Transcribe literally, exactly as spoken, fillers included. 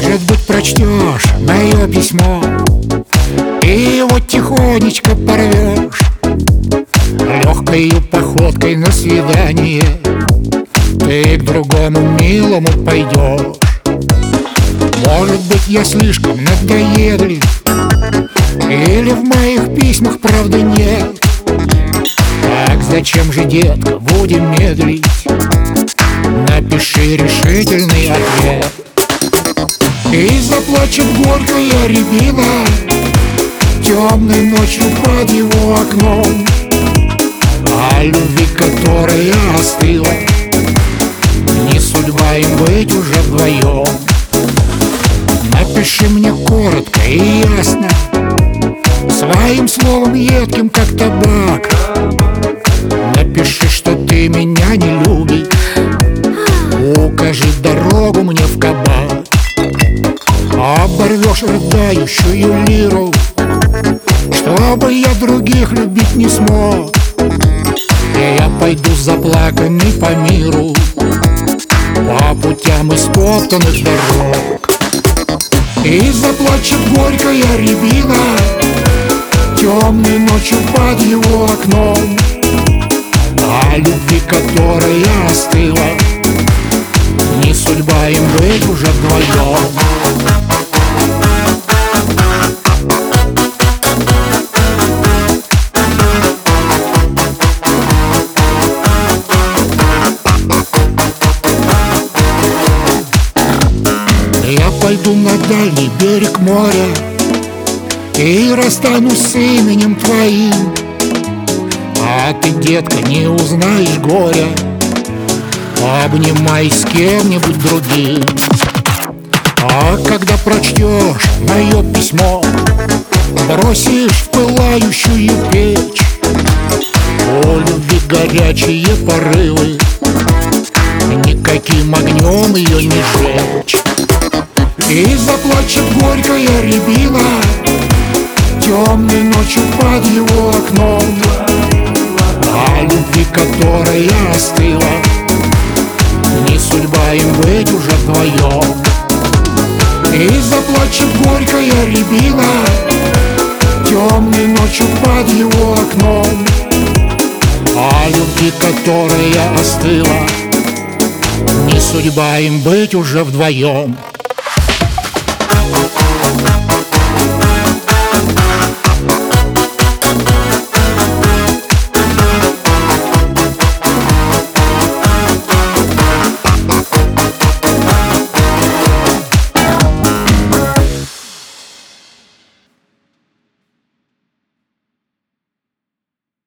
Может быть, прочтешь мое письмо и его тихонечко порвешь. Легкою походкой на свидание ты к другому милому пойдешь. Может быть, я слишком надоедлив, или в моих письмах правды нет. Так зачем же, детка, будем медлить? Напиши решительный ответ. И заплачет горькая рябина темной ночью под его окном, о любви, которая остыла. Не судьба им быть уже вдвоем. Напиши мне коротко и ясно, своим словом едким, как табак. Напиши, что ты меня не любишь, укажи дорогу мне в кабак. Оборвешь рыдающую лиру, чтобы я других любить не смог. И я пойду заплаканный по миру, по путям истоптанных дорог. И заплачет горькая рябина темной ночью под его окном, о любви, которая остыла. Не судьба им быть уже вдвоем. Я пойду на дальний берег моря и расстанусь с именем твоим, а ты, детка, не узнаешь горя, обнимай с кем-нибудь другим. А когда прочтешь мое письмо, бросишь в пылающую печь, о любви горячие порывы, никаким огнем ее не сжечь. И заплачет горькая рябина темной ночью под его окном, о любви, которая остыла. Не судьба им быть уже вдвоем. И заплачет горькая рябина темной ночью под его окном, о любви, которая остыла. Не судьба им быть уже вдвоем.